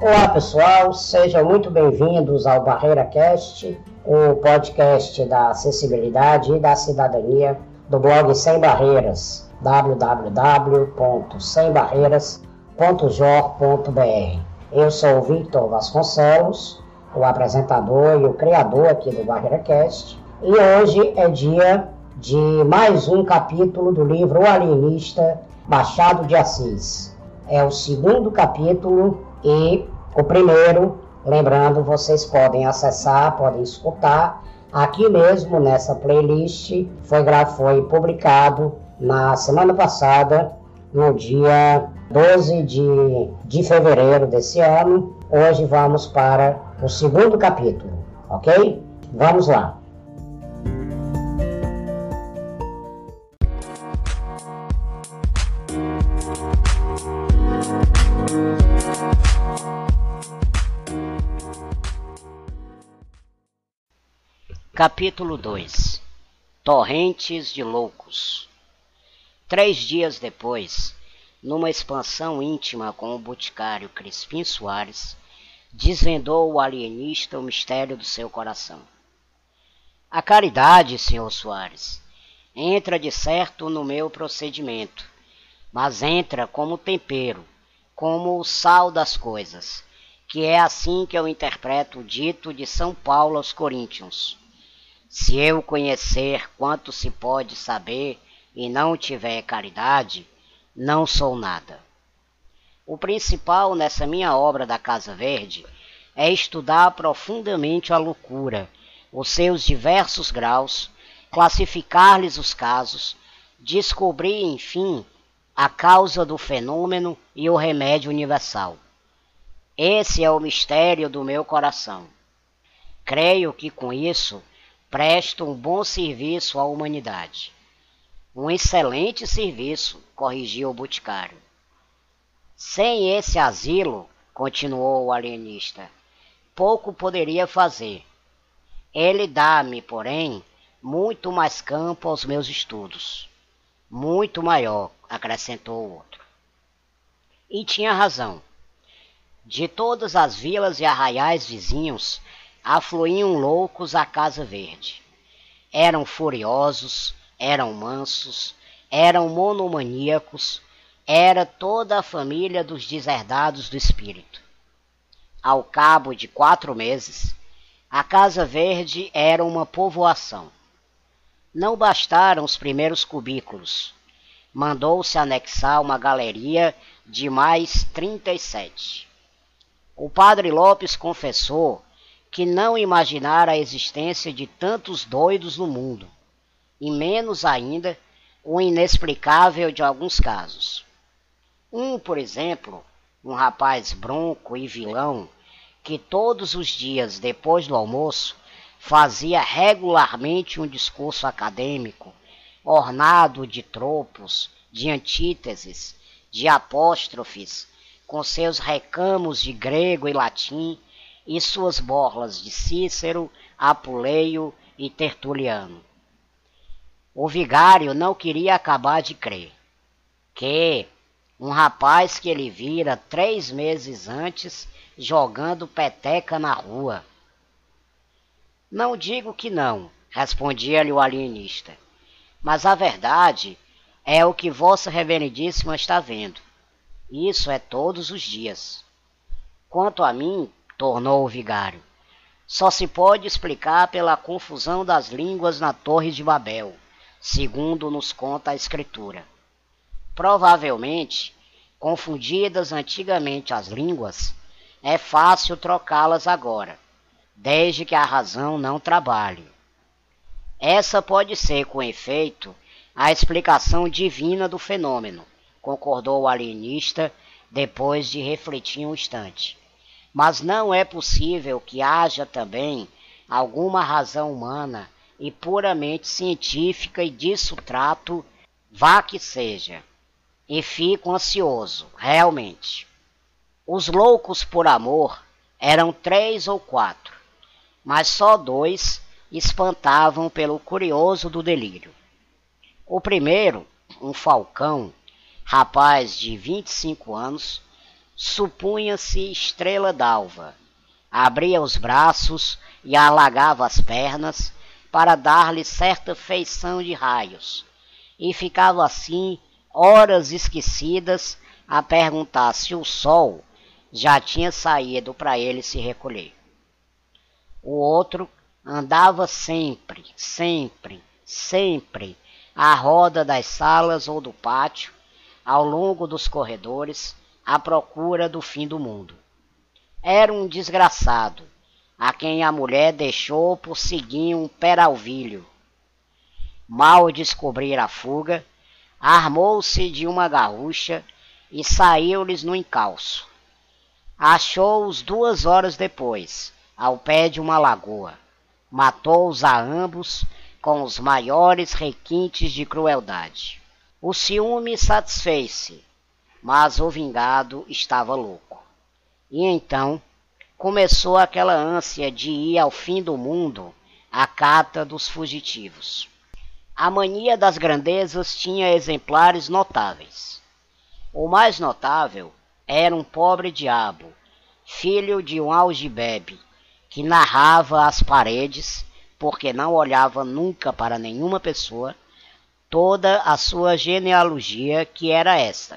Olá pessoal, sejam muito bem-vindos ao Barreira Cast, o podcast da acessibilidade e da cidadania do blog Sem Barreiras, www.sembarreiras.jor.br. Eu sou o Victor Vasconcelos, o apresentador e o criador aqui do Barreira Cast, e hoje é dia de mais um capítulo do livro O Alienista, Machado de Assis. É o segundo capítulo e o primeiro, lembrando, vocês podem acessar, podem escutar aqui mesmo nessa playlist. Foi publicado na semana passada, no dia 12 de fevereiro desse ano. Hoje vamos para o segundo capítulo, ok? Vamos lá. Capítulo 2 Torrentes de Loucos. 3 dias depois, numa expansão íntima com o boticário Crispim Soares, desvendou o alienista o mistério do seu coração. A caridade, Sr. Soares, entra de certo no meu procedimento, mas entra como tempero, como o sal das coisas, que é assim que eu interpreto o dito de São Paulo aos Coríntios. Se eu conhecer quanto se pode saber e não tiver caridade, não sou nada. O principal nessa minha obra da Casa Verde é estudar profundamente a loucura, os seus diversos graus, classificar-lhes os casos, descobrir, enfim, a causa do fenômeno e o remédio universal. Esse é o mistério do meu coração. Creio que com isso presto um bom serviço à humanidade. Um excelente serviço, corrigiu o boticário. Sem esse asilo, continuou o alienista, pouco poderia fazer. Ele dá-me, porém, muito mais campo aos meus estudos. Muito maior, acrescentou o outro. E tinha razão. De todas as vilas e arraiais vizinhos, afluíam loucos à Casa Verde. Eram furiosos, eram mansos, eram monomaníacos, era toda a família dos deserdados do espírito. Ao cabo de 4 meses, a Casa Verde era uma povoação. Não bastaram os primeiros cubículos. Mandou-se anexar uma galeria de mais 37. O padre Lopes confessou que não imaginara a existência de tantos doidos no mundo, e menos ainda o inexplicável de alguns casos. Por exemplo, um rapaz bronco e vilão, que todos os dias depois do almoço fazia regularmente um discurso acadêmico, ornado de tropos, de antíteses, de apóstrofes, com seus recamos de grego e latim, e suas borlas de Cícero, Apuleio e Tertuliano. O vigário não queria acabar de crer que um rapaz que ele vira 3 meses antes jogando peteca na rua. Não digo que não, respondia-lhe o alienista, mas a verdade é o que Vossa Reverendíssima está vendo. Isso é todos os dias. Quanto a mim, tornou o vigário, só se pode explicar pela confusão das línguas na Torre de Babel, segundo nos conta a Escritura. Provavelmente, confundidas antigamente as línguas, é fácil trocá-las agora, desde que a razão não trabalhe. Essa pode ser, com efeito, a explicação divina do fenômeno, concordou o alienista, depois de refletir um instante. Mas não é possível que haja também alguma razão humana e puramente científica, e disso trato, vá que seja. E fico ansioso, realmente. Os loucos por amor eram 3 ou 4, mas só 2 espantavam pelo curioso do delírio. O primeiro, um falcão, rapaz de 25 anos, supunha-se estrela d'alva. Abria os braços e alagava as pernas para dar-lhe certa feição de raios, e ficava assim horas esquecidas a perguntar se o sol já tinha saído para ele se recolher. O outro andava sempre à roda das salas ou do pátio, ao longo dos corredores, à procura do fim do mundo. Era um desgraçado, a quem a mulher deixou por seguir um peralvilho. Mal descobrir a fuga, armou-se de uma garrucha e saiu-lhes no encalço. Achou-os 2 horas depois, ao pé de uma lagoa. Matou-os a ambos com os maiores requintes de crueldade. O ciúme satisfez-se, mas o vingado estava louco. E então começou aquela ânsia de ir ao fim do mundo à cata dos fugitivos. A mania das grandezas tinha exemplares notáveis. O mais notável era um pobre diabo, filho de um algibebe, que narrava às paredes, porque não olhava nunca para nenhuma pessoa, toda a sua genealogia, que era esta: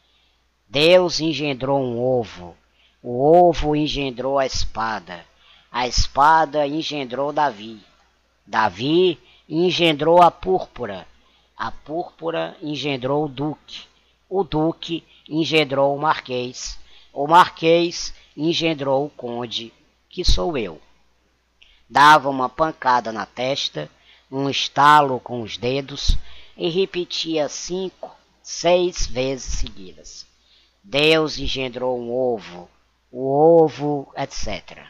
Deus engendrou um ovo, o ovo engendrou a espada engendrou Davi, Davi engendrou a púrpura engendrou o duque engendrou o marquês engendrou o conde, que sou eu. Dava uma pancada na testa, um estalo com os dedos e repetia 5, 6 vezes seguidas: Deus engendrou um ovo, o ovo, etc.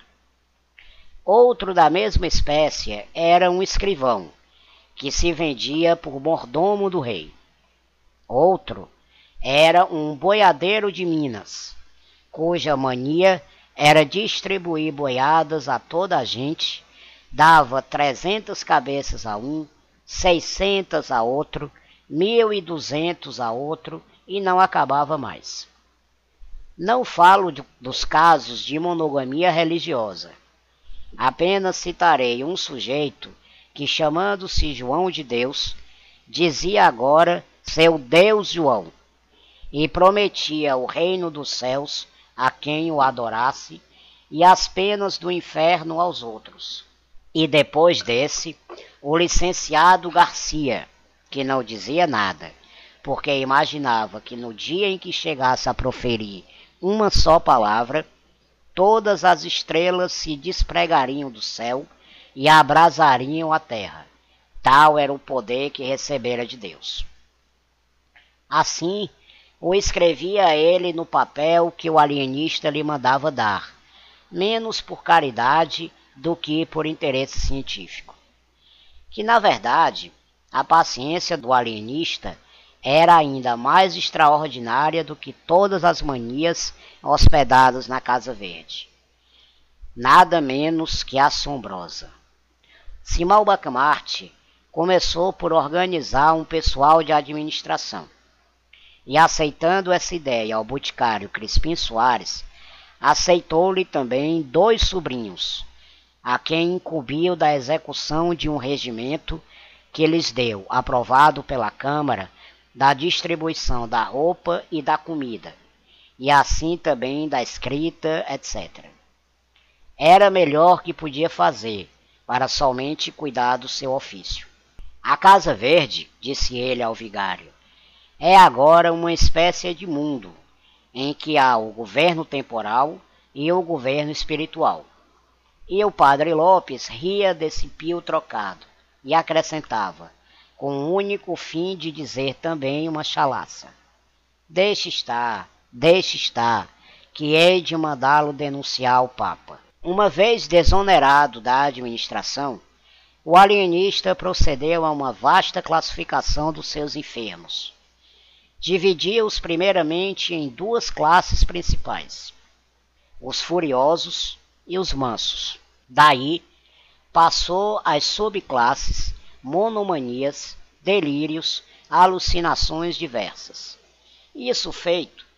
Outro da mesma espécie era um escrivão, que se vendia por mordomo do rei. Outro era um boiadeiro de Minas, cuja mania era distribuir boiadas a toda a gente, dava 300 cabeças a um, 600 a outro, 1.200 a outro, e não acabava mais. Não falo dos casos de monogamia religiosa. Apenas citarei um sujeito que, chamando-se João de Deus, dizia agora seu Deus João, e prometia o reino dos céus a quem o adorasse e as penas do inferno aos outros. E depois desse, o licenciado Garcia, que não dizia nada, porque imaginava que no dia em que chegasse a proferir uma só palavra, todas as estrelas se despregariam do céu e abrasariam a terra. Tal era o poder que recebera de Deus. Assim, o escrevia ele no papel que o alienista lhe mandava dar, menos por caridade do que por interesse científico. Que, na verdade, a paciência do alienista era ainda mais extraordinária do que todas as manias hospedadas na Casa Verde. Nada menos que assombrosa. Simão Bacamarte começou por organizar um pessoal de administração. E, aceitando essa ideia ao boticário Crispim Soares, aceitou-lhe também 2 sobrinhos, a quem incumbiu da execução de um regimento que lhes deu, aprovado pela Câmara, da distribuição da roupa e da comida, e assim também da escrita, etc. Era melhor que podia fazer, para somente cuidar do seu ofício. A Casa Verde, disse ele ao vigário, é agora uma espécie de mundo, em que há o governo temporal e o governo espiritual. E o padre Lopes ria desse pio trocado e acrescentava, com o único fim de dizer também uma chalaça: deixe estar, que hei de mandá-lo denunciar ao Papa. Uma vez desonerado da administração, o alienista procedeu a uma vasta classificação dos seus enfermos. Dividia-os primeiramente em 2 classes principais: os furiosos e os mansos. Daí passou às subclasses: monomanias, delírios, alucinações diversas. Isso feito,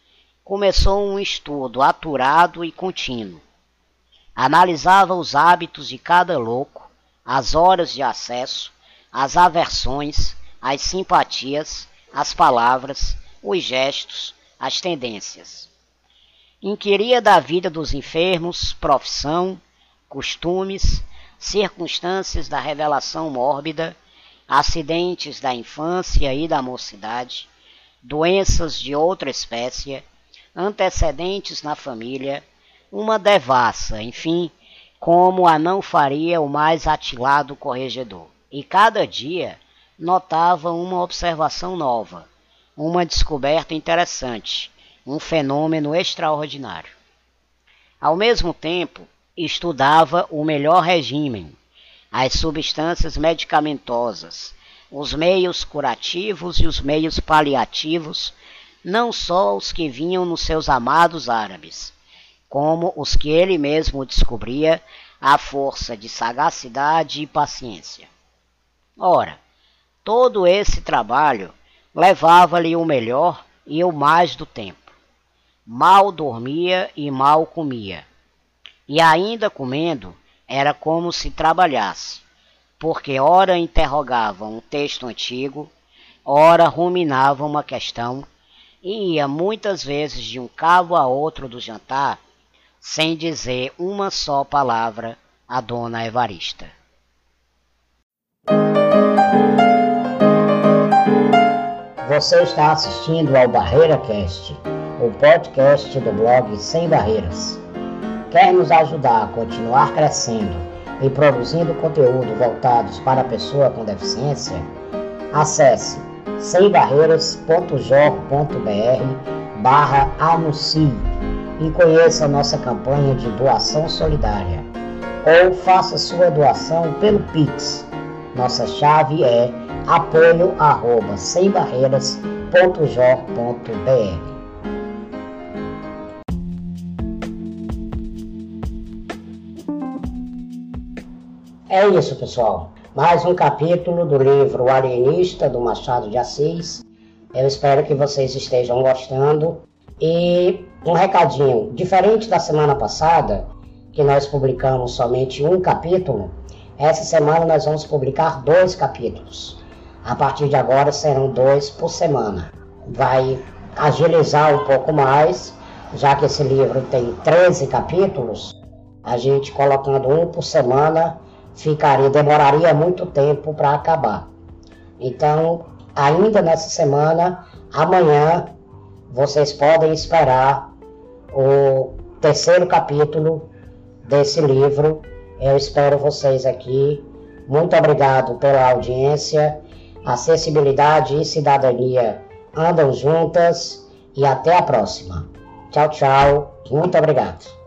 começou um estudo apurado e contínuo. Analisava os hábitos de cada louco, as horas de acesso, as aversões, as simpatias, as palavras, os gestos, as tendências. Inquiria da vida dos enfermos, profissão, costumes, circunstâncias da revelação mórbida, acidentes da infância e da mocidade, doenças de outra espécie, antecedentes na família, uma devassa, enfim, como a não faria o mais atilado corregedor. E cada dia notava uma observação nova, uma descoberta interessante, um fenômeno extraordinário. Ao mesmo tempo, estudava o melhor regime, as substâncias medicamentosas, os meios curativos e os meios paliativos, não só os que vinham nos seus amados árabes, como os que ele mesmo descobria à força de sagacidade e paciência. Ora, todo esse trabalho levava-lhe o melhor e o mais do tempo. Mal dormia e mal comia. E ainda comendo, era como se trabalhasse, porque ora interrogava um texto antigo, ora ruminava uma questão, e ia muitas vezes de um cabo a outro do jantar, sem dizer uma só palavra a dona Evarista. Você está assistindo ao Barreira Cast, o podcast do blog Sem Barreiras. Quer nos ajudar a continuar crescendo e produzindo conteúdo voltados para a pessoa com deficiência? Acesse sembarreiras.jor.br/anuncie e conheça a nossa campanha de doação solidária. Ou faça sua doação pelo Pix. Nossa chave é apoio@sembarreiras.jor.br. É isso, pessoal. Mais um capítulo do livro O Alienista, do Machado de Assis. Eu espero que vocês estejam gostando. E um recadinho, diferente da semana passada, que nós publicamos somente um capítulo, essa semana nós vamos publicar 2 capítulos. A partir de agora serão 2 por semana. Vai agilizar um pouco mais, já que esse livro tem 13 capítulos, a gente colocando um por semana demoraria muito tempo para acabar. Então, ainda nessa semana, amanhã, vocês podem esperar o 3º capítulo desse livro. Eu espero vocês aqui. Muito obrigado pela audiência. Acessibilidade e cidadania andam juntas. E até a próxima. Tchau, tchau. Muito obrigado.